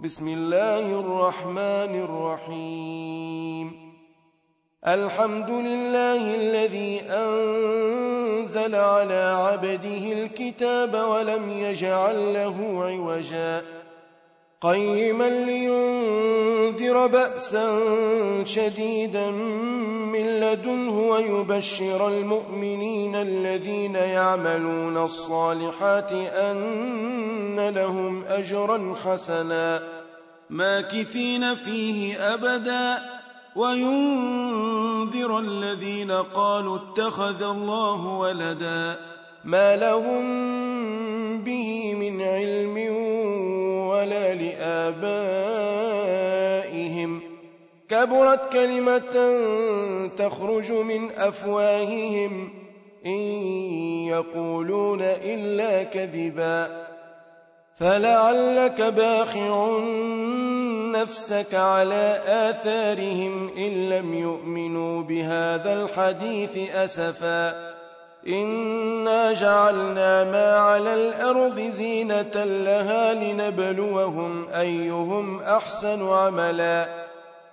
بسم الله الرحمن الرحيم. الحمد لله الذي أنزل على عبده الكتاب ولم يجعل له عوجا قيما لينذر بأسا شديدا من لدنه ويبشر المؤمنين الذين يعملون الصالحات أن لهم أجرا حسنا ماكثين فيه أبدا وينذر الذين قالوا اتخذ الله ولدا ما لهم به من علم ولا لآبائهم كبرت كلمة تخرج من أفواههم إن يقولون إلا كذبا فلعلك باخع نفسك على آثارهم إن لم يؤمنوا بهذا الحديث أسفا إنا جعلنا ما على الأرض زينة لها لنبلوهم أيهم أحسن عملا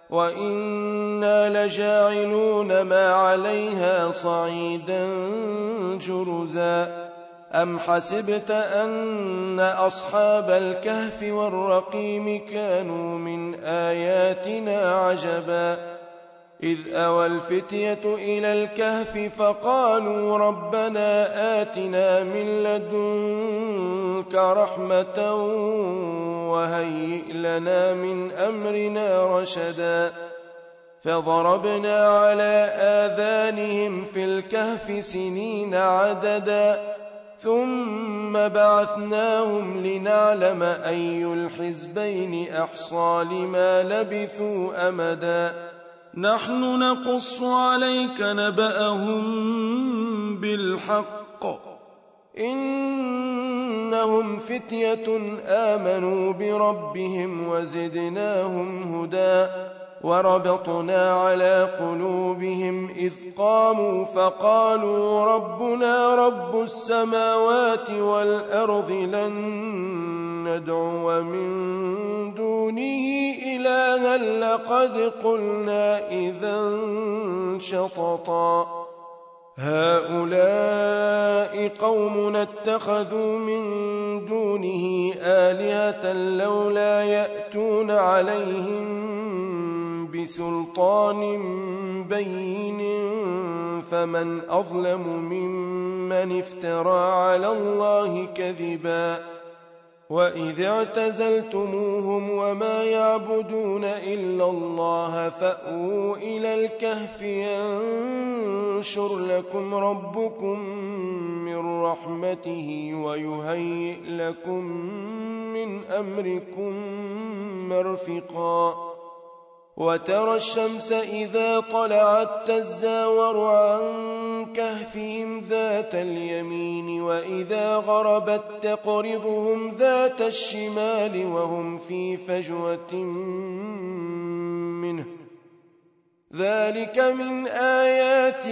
وإنا لجاعلون ما عليها صعيدا جرزا أم حسبت أن أصحاب الكهف والرقيم كانوا من آياتنا عجبا إذ أوى الفتية إلى الكهف فقالوا ربنا آتنا من لدنك رحمة وهيئ لنا من أمرنا رشدا فضربنا على آذانهم في الكهف سنين عددا ثم بعثناهم لنعلم أي الحزبين أحصى لما لبثوا أمدا نحن نقص عليك نبأهم بالحق إنهم فتية آمنوا بربهم وزدناهم هدى وربطنا على قلوبهم إذ قاموا فقالوا ربنا رب السماوات والأرض لن ندعو من دونه إلها لقد قلنا إذا شططا هؤلاء قوم اتخذوا من دونه آلهة لولا يأتون عليهم بسلطان بين فمن أظلم ممن افترى على الله كذبا وإذ اعتزلتموهم وما يعبدون إلا الله فأووا إلى الكهف ينشر لكم ربكم من رحمته ويهيئ لكم من أمركم مرفقا وترى الشمس إذا طلعت تزاور عن كهفهم ذات اليمين وإذا غربت تقرضهم ذات الشمال وهم في فجوة منه ذلك من آيات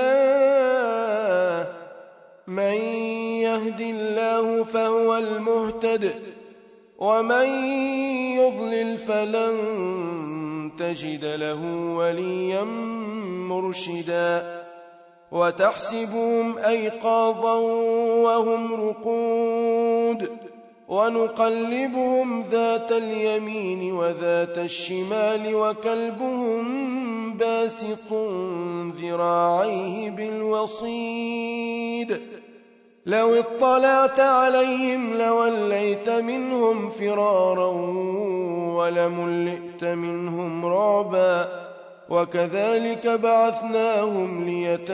الله من يهد الله فهو المهتد ومن يضلل فلن تجد له وليا مرشدا وتحسبهم أيقاظا وهم رقود ونقلبهم ذات اليمين وذات الشمال وكلبهم باسط ذراعيه بالوصيد لو اطلعت عليهم لوليت منهم فرارا ولملئت منهم رعبا وكذلك بعثناهم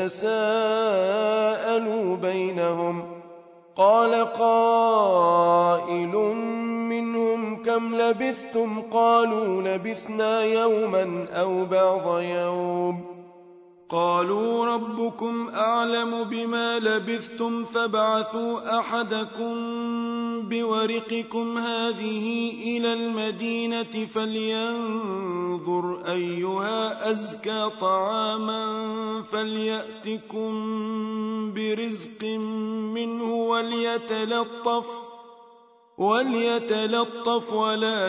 ليتساءلوا بينهم قال قائل منهم كم لبثتم قالوا لبثنا يوما أو بعض يوم قالوا ربكم أعلم بما لبثتم فابعثوا أحدكم بورقكم هذه إلى المدينة فلينظر أيها أزكى طعاما فليأتكم برزق منه وليتلطف ولا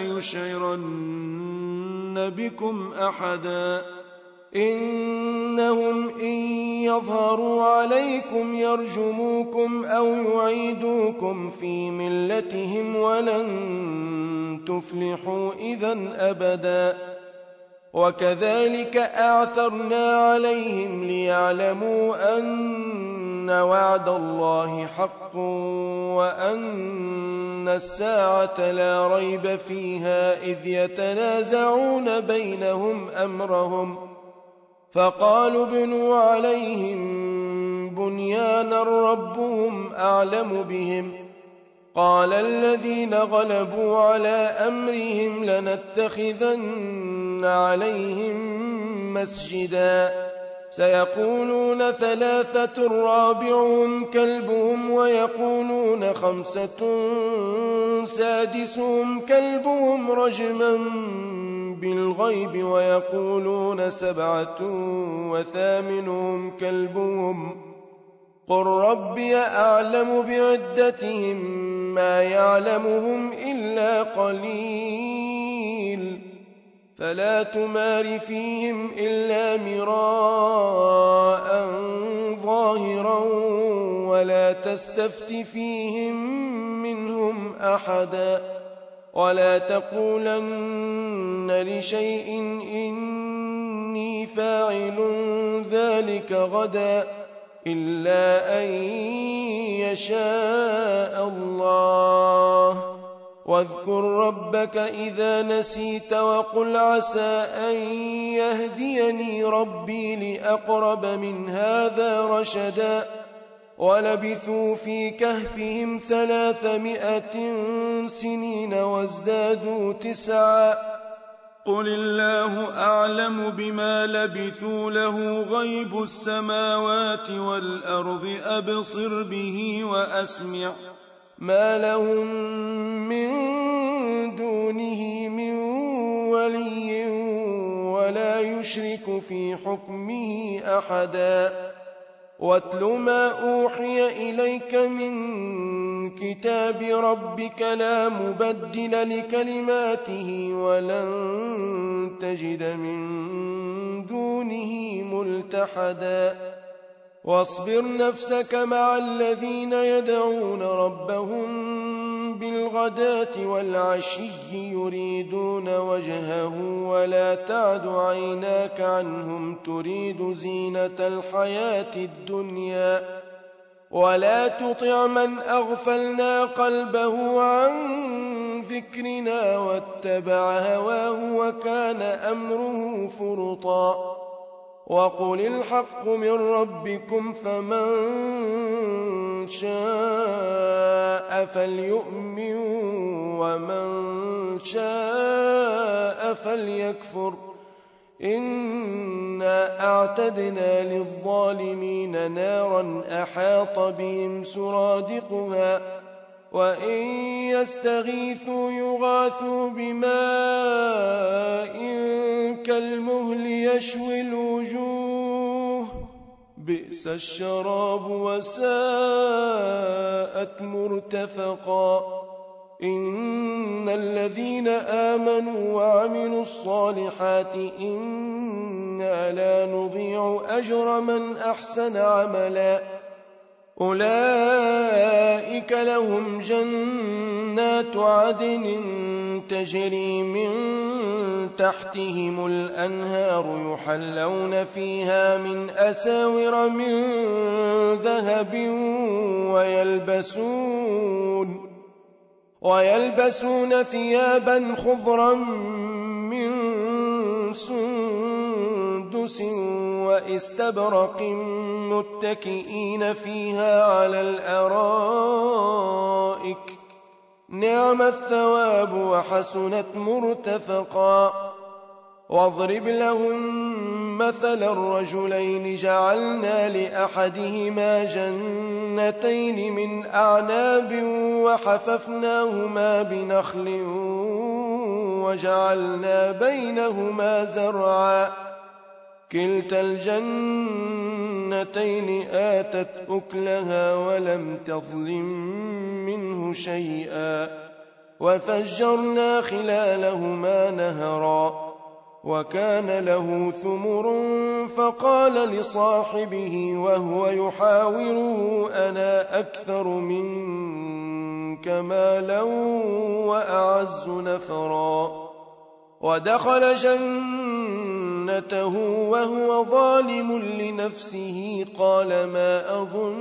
يشعرن بكم أحدا إنهم إن يظهروا عليكم يرجموكم أو يعيدوكم في ملتهم ولن تفلحوا إذن أبدا وكذلك أعثرنا عليهم ليعلموا أن وعد الله حق وأن الساعة لا ريب فيها إذ يتنازعون بينهم أمرهم فقالوا ابنوا عليهم بنيانا ربهم أعلم بهم قال الذين غلبوا على أمرهم لنتخذن عليهم مسجدا سيقولون ثلاثة رابعهم كلبهم ويقولون خمسة سادسهم كلبهم رجما بالغيب ويقولون سبعة وثامنهم كلبهم قل ربي أعلم بعدتهم ما يعلمهم إلا قليل فلا تمار فيهم إلا مراء ظاهرا ولا تستفت فيهم منهم أحدا ولا تقولن لشيء إني فاعل ذلك غدا إلا أن يشاء الله واذكر ربك إذا نسيت وقل عسى أن يهديني ربي لأقرب من هذا رشدا ولبثوا في كهفهم 300 سنين وازدادوا 9 قل الله أعلم بما لبثوا له غيب السماوات والأرض أبصر به وأسمع ما لهم من دونه من ولي ولا يشرك في حكمه أحدا واتل ما أوحي إليك من كتاب ربك لا مبدل لكلماته ولن تجد من دونه ملتحدا واصبر نفسك مع الذين يدعون ربهم بالغداة والعشي يريدون وجهه ولا تعد عيناك عنهم تريد زينة الحياة الدنيا ولا تطع من أغفلنا قلبه عن ذكرنا واتبع هواه وكان أمره فرطا وقل الحق من ربكم فمن شاء فليؤمن ومن شاء فليكفر إنا أعتدنا للظالمين نارا أحاط بهم سرادقها وإن يستغيثوا يغاثوا بماء كالمهل يشوي الوجوه بئس الشراب وساءت مرتفقا إن الذين آمنوا وعملوا الصالحات إنا لا نضيع أجر من أحسن عملا أولئك لهم جنات عدن تجري من تحتهم الأنهار يحلون فيها من أساور من ذهب ويلبسون ثيابا خضرا من سندس واستبرق متكئين فيها على الأرائك نعم الثواب وحسنت مرتفقا واضرب لهم مثل الرجلين جعلنا لأحدهما جنتين من أعناب وحففناهما بنخل وجعلنا بينهما زرعا كلتا الجنتين آتت أكلها ولم تظلم منه شيئا وفجرنا خلالهما نهرا وكان له ثمر فقال لصاحبه وهو يحاوره أنا أكثر منك مالا وأعز نفرا ودخل جنته وهو ظالم لنفسه قال ما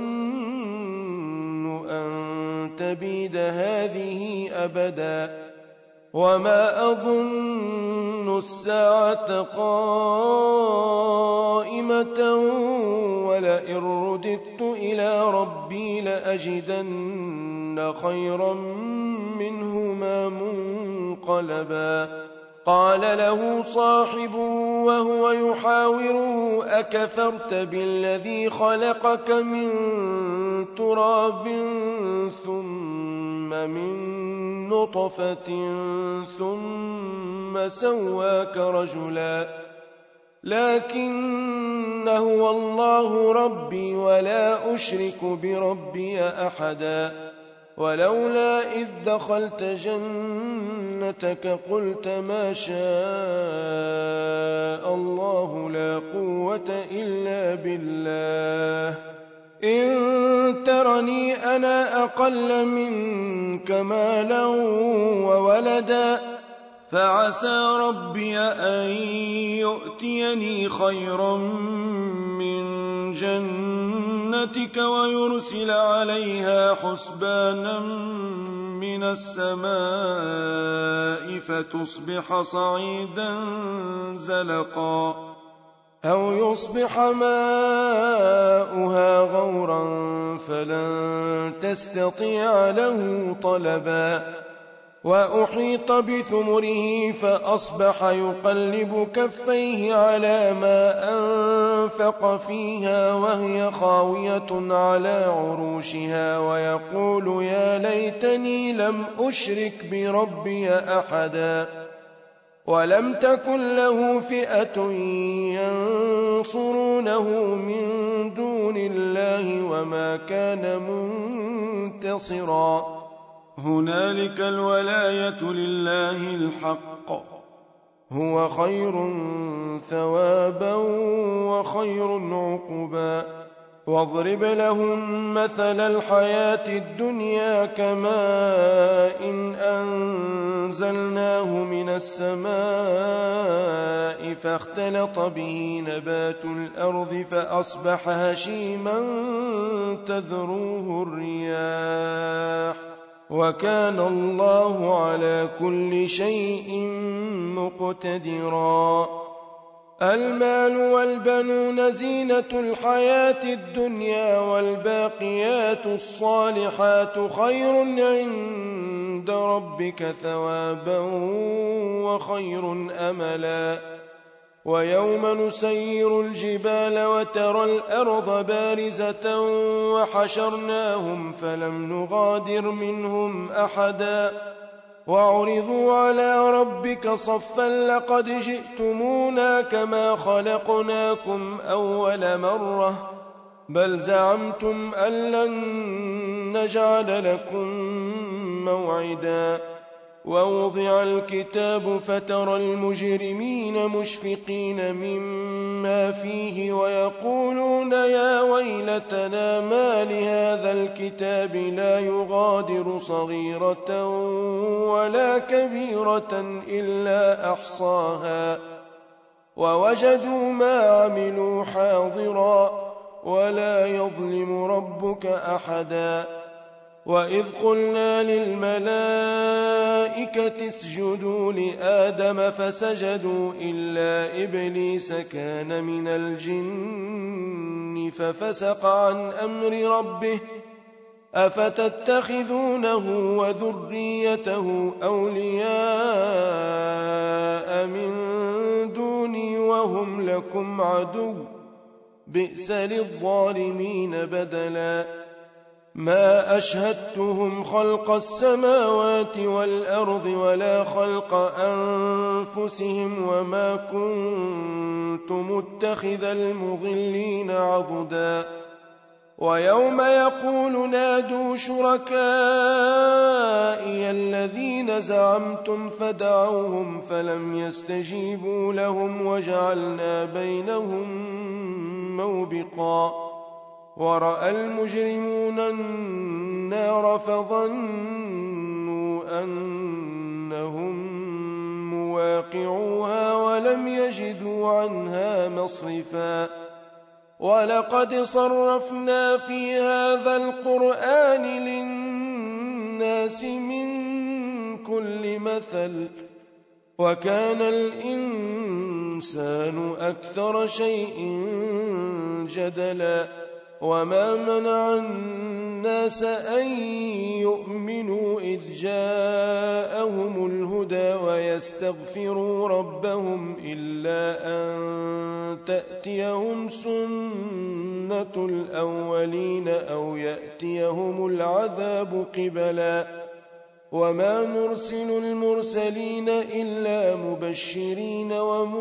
أظن أن تبيد هذه أبدا وما أظن الساعة قائمة ولئن رددت إلى ربي لأجدن خيرا منهما منقلبا قال له صاحبه وهو يحاوره أكفرت بالذي خلقك من تراب ثم من نطفة ثم سواك رجلا لكن هو الله ربي ولا أشرك بربي أحدا ولولا إذ دخلت جنتك قلت ما شاء الله لا قوة إلا بالله إن ترني أنا أقل منك مالا وولدا فعسى ربي أن يؤتيني خيرا من جنتك ويرسل عليها حسبانا من السماء فتصبح صعيدا زلقا أو يصبح ماؤها غورا فلن تستطيع له طلبا وأحيط بثمره فأصبح يقلب كفيه على ما أنفق فيها وهي خاوية على عروشها ويقول يا ليتني لم أشرك بربي أحدا ولم تكن له فئة ينصرونه من دون الله وما كان منتصرا هنالك الولاية لله الحق هو خير ثوابا وخير عقبا واضرب لهم مثل الحياة الدنيا كماء إن أنزلناه من السماء فاختلط به نبات الأرض فأصبح هشيما تذروه الرياح وكان الله على كل شيء مقتدرا المال والبنون زينة الحياة الدنيا والباقيات الصالحات خير عند ربك ثوابا وخير أملا ويوم نسير الجبال وترى الأرض بارزة وحشرناهم فلم نغادر منهم أحدا وعرضوا على ربك صفا لقد جئتمونا كما خلقناكم أول مرة بل زعمتم أن لن نجعل لكم موعدا ووضع الكتاب فترى المجرمين مشفقين مما فيه ويقولون يا ويلتنا ما لهذا الكتاب لا يغادر صغيرة ولا كبيرة إلا أحصاها ووجدوا ما عملوا حاضرا ولا يظلم ربك أحدا وإذ قلنا للملائكة اسجدوا لآدم فسجدوا إلا إبليس كان من الجن ففسق عن أمر ربه أفتتخذونه وذريته أولياء من دوني وهم لكم عدو بئس للظالمين بدلا ما أشهدتهم خلق السماوات والأرض ولا خلق أنفسهم وما كنت متخذ المضلين عضدا ويوم يقول نادوا شركائي الذين زعمتم فدعوهم فلم يستجيبوا لهم وجعلنا بينهم موبقا ورأى المجرمون النار فظنوا أنهم مواقعوها ولم يجدوا عنها مصرفا ولقد صرفنا في هذا القرآن للناس من كل مثل وكان الإنسان أكثر شيء جدلا وما منع الناس أن يؤمنوا إذ جاءهم الهدى ويستغفروا ربهم إلا أن تأتيهم سنة الأولين أو يأتيهم العذاب قبلا وما نرسل المرسلين إلا مبشرين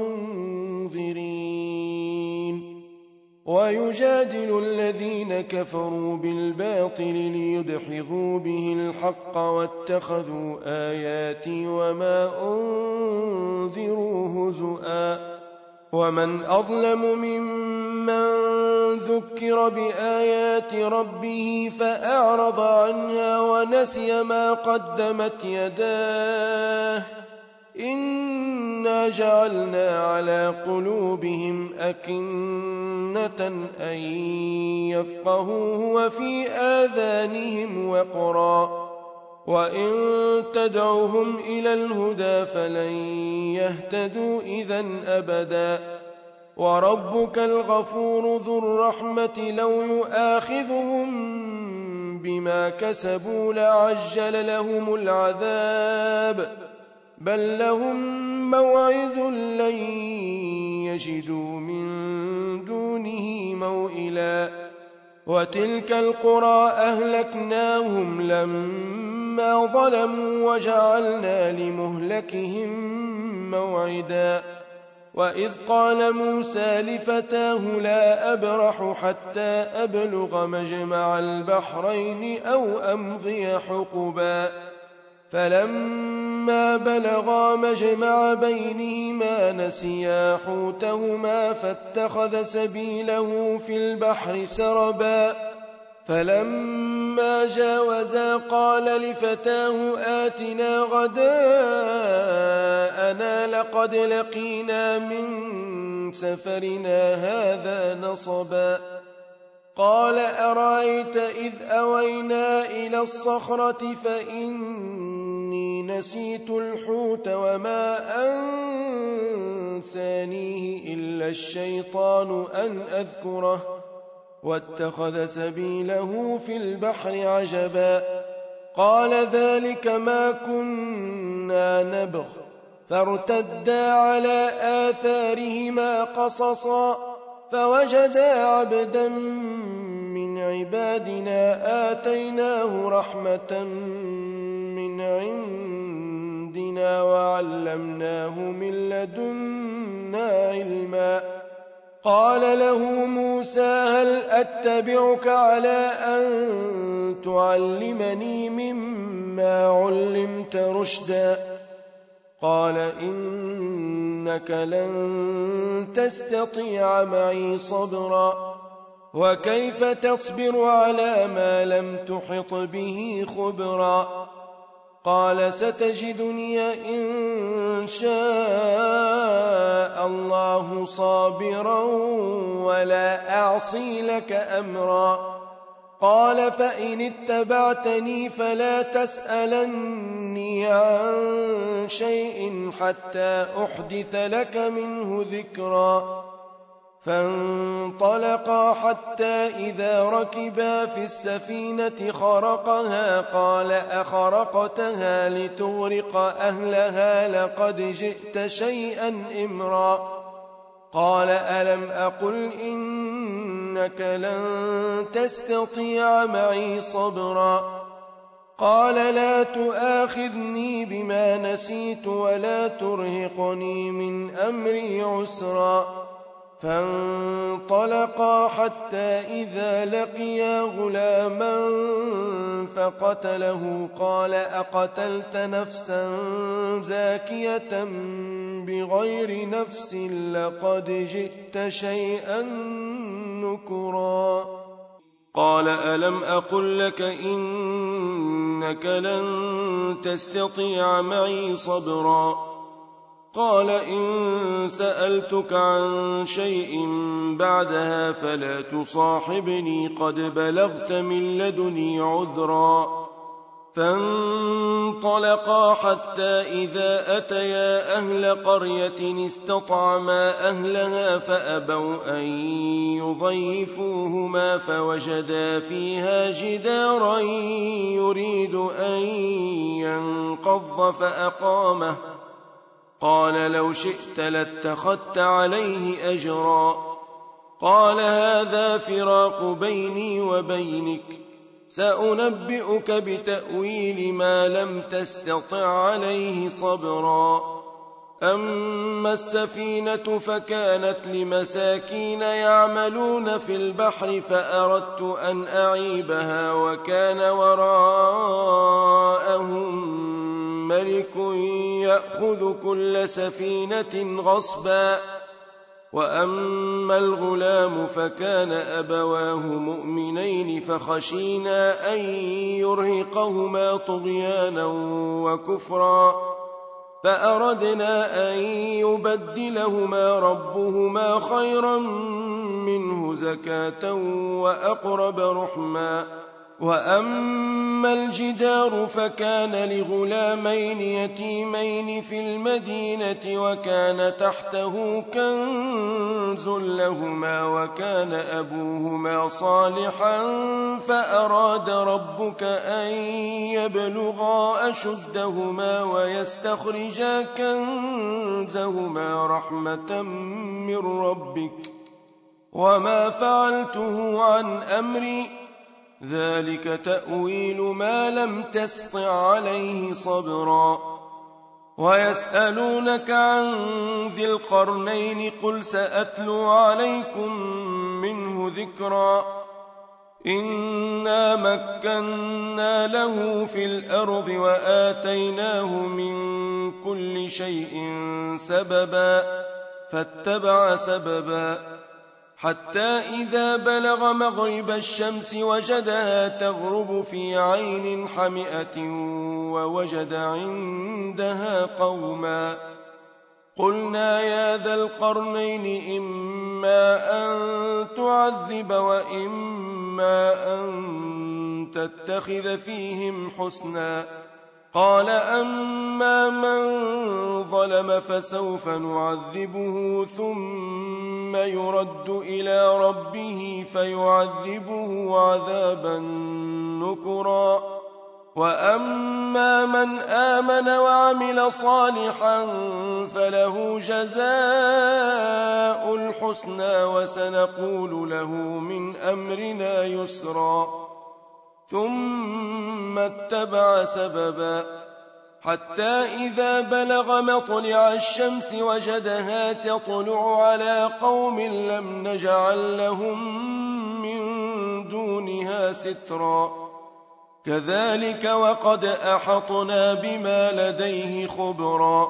ومنذرين ويجادل الذين كفروا بالباطل ليدحضوا به الحق واتخذوا آياتي وما أنذروا هزؤا ومن أظلم ممن ذكر بآيات ربه فأعرض عنها ونسي ما قدمت يداه إنا جعلنا على قلوبهم أكنة أن يفقهوه وفي آذانهم وقرا وإن تدعوهم إلى الهدى فلن يهتدوا إذن أبدا وربك الغفور ذو الرحمة لو يؤاخذهم بما كسبوا لعجل لهم العذاب بل لهم موعد لن يجدوا من دونه موئلا وتلك القرى أهلكناهم لما ظلموا وجعلنا لمهلكهم موعدا وإذ قال موسى لفتاه لا أبرح حتى أبلغ مجمع البحرين أو أمضي حقبا فلما بلغا مجمع بينهما نسيا حوتهما فاتخذ سبيله في البحر سربا فلما جاوزا قال لفتاه آتنا غداءنا لقد لقينا من سفرنا هذا نصبا قال أرأيت إذ أوينا إلى الصخرة فإني نسيت الحوت وما أنسانيه إلا الشيطان أن أذكره واتخذ سبيله في البحر عجبا قال ذلك ما كنا نبغ فارتدا على آثارهما قصصا فوجدا عبدا من عبادنا آتيناه رحمة من عندنا وعلمناه من لدنا علما قال له موسى هل أتبعك على أن تعلمني مما علمت رشدا قال إنك لن تستطيع معي صبرا وكيف تصبر على ما لم تحط به خبرا قال ستجدني إن شاء الله صابرا ولا أعصي لك أمرا قال فإن اتبعتني فلا تسألني عن شيء حتى أحدث لك منه ذكرا فانطلقا حتى إذا ركبا في السفينة خرقها قال أخرقتها لتغرق أهلها لقد جئت شيئا إمرا قال ألم أقل إنك لن تستطيع معي صبرا قال لا تؤاخذني بما نسيت ولا ترهقني من أمري عسرا فانطلقا حتى إذا لقيا غلاما فقتله قال أقتلت نفسا زاكية بغير نفس لقد جئت شيئا نكرا قال ألم أقل لك إنك لن تستطيع معي صبرا قال إن سألتك عن شيء بعدها فلا تصاحبني قد بلغت من لدني عذرا فانطلقا حتى إذا أتيا أهل قرية استطعما أهلها فأبوا أن يضيفوهما فوجدا فيها جدارا يريد أن ينقض فأقامه قال لو شئت لاتخذت عليه أجرا قال هذا فراق بيني وبينك سأنبئك بتأويل ما لم تستطع عليه صبرا أما السفينة فكانت لمساكين يعملون في البحر فأردت أن أعيبها وكان وراءهم ملك يأخذ كل سفينة غصبا وأما الغلام فكان أبواه مؤمنين فخشينا أن يرهقهما طغيانا وكفرا فأردنا أن يبدلهما ربهما خيرا منه زكاة وأقرب رحما وأما الجدار فكان لغلامين يتيمين في المدينة وكان تحته كنز لهما وكان أبوهما صالحا فأراد ربك أن يبلغا أشدهما ويستخرجا كنزهما رحمة من ربك وما فعلته عن أمري ذلك تأويل ما لم تسطع عليه صبرا ويسألونك عن ذي القرنين قل سأتلو عليكم منه ذكرا إنا مكنا له في الأرض وآتيناه من كل شيء سببا فاتبع سببا حتى إذا بلغ مغرب الشمس وجدها تغرب في عين حمئة ووجد عندها قوما قلنا يا ذا القرنين إما أن تعذب وإما أن تتخذ فيهم حسنا قال أما من ظلم فسوف نعذبه ثم يرد إلى ربه فيعذبه عذابا نكرا وأما من آمن وعمل صالحا فله جزاء الحسنى وسنقول له من أمرنا يسرا ثم اتبع سببا حتى إذا بلغ مطلع الشمس وجدها تطلع على قوم لم نجعل لهم من دونها سترا كذلك وقد أحطنا بما لديه خبرا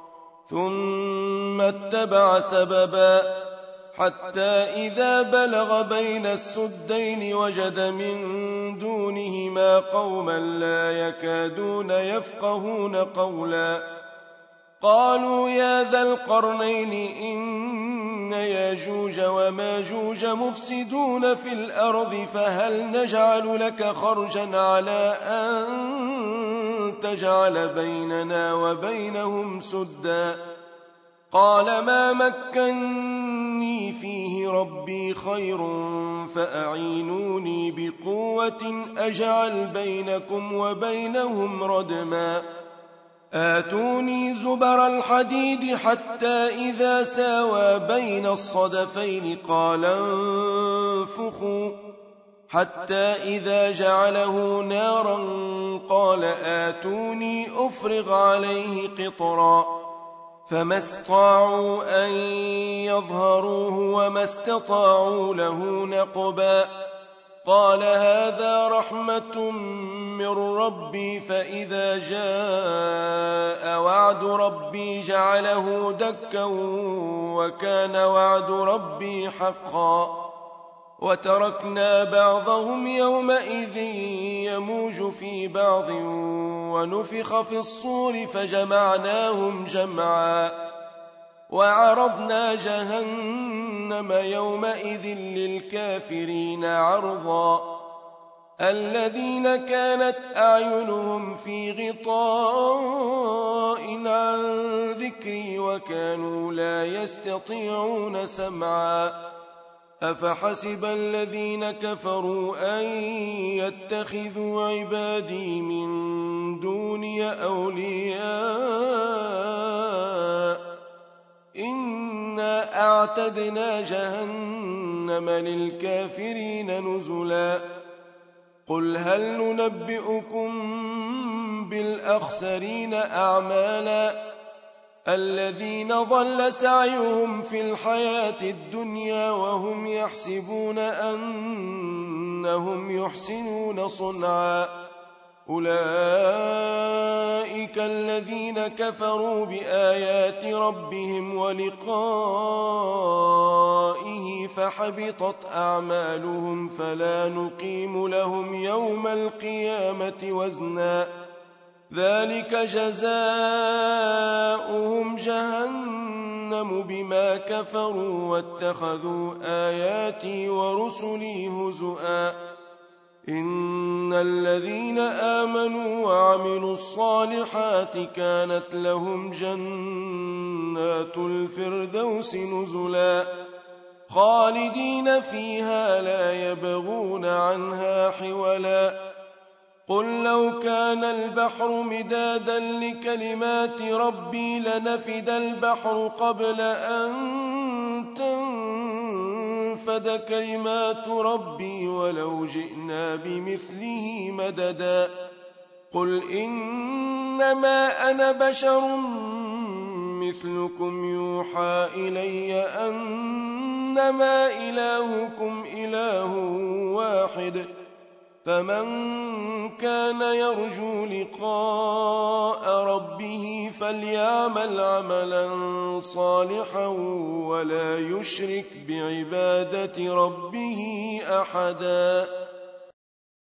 ثم اتبع سببا حتى إذا بلغ بين السدين وجد من دونهما قوما لا يكادون يفقهون قولا قالوا يا ذا القرنين إن ياجوج وماجوج مفسدون في الأرض فهل نجعل لك خرجا على أن تجعل بيننا وبينهم سدا قال ما مكني فيه ربي خير فأعينوني بقوة أجعل بينكم وبينهم ردما آتوني زبر الحديد حتى إذا ساوى بين الصدفين قال انفخوا حتى إذا جعله نارا قال آتوني أفرغ عليه قطرا فما استطاعوا أن يظهروه وما استطاعوا له نقبا قال هذا رحمة من ربي فإذا جاء وعد ربي جعله دكا وكان وعد ربي حقا وتركنا بعضهم يومئذ يموج في بعض ونفخ في الصور فجمعناهم جمعا وعرضنا جهنم يومئذ للكافرين عرضا الذين كانت أعينهم في غطاء عن ذكري وكانوا لا يستطيعون سمعا أفحسب الذين كفروا أن يتخذوا عبادي من دوني أولياء إنا أعتدنا جهنم للكافرين نزلا قل هل ننبئكم بالأخسرين أعمالا الذين ضل سعيهم في الحياة الدنيا وهم يحسبون أنهم يحسنون صنعا أولئك الذين كفروا بآيات ربهم ولقائه فحبطت أعمالهم فلا نقيم لهم يوم القيامة وزنا ذلك جزاؤهم جهنم بما كفروا واتخذوا آياتي ورسلي هزؤا إن الذين آمنوا وعملوا الصالحات كانت لهم جنات الفردوس نزلا خالدين فيها لا يبغون عنها حولا قل لو كان البحر مدادا لكلمات ربي لنفد البحر قبل أن تنفد كلمات ربي ولو جئنا بمثله مددا قل إنما أنا بشر مثلكم يوحى إلي أنما إلهكم إله واحد فمن كان يرجو لقاء ربه فليعمل عملا صالحا ولا يشرك بعبادة ربه أحدا